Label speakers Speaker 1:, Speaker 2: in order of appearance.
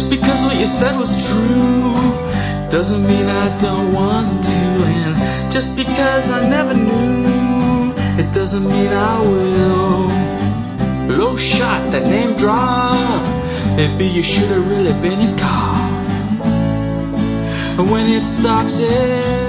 Speaker 1: Just because what you said was true doesn't mean I don't want to. And just because I never knew, it doesn't mean I will. Low shot, that name drop. Maybe you should have really been a cop. When it stops,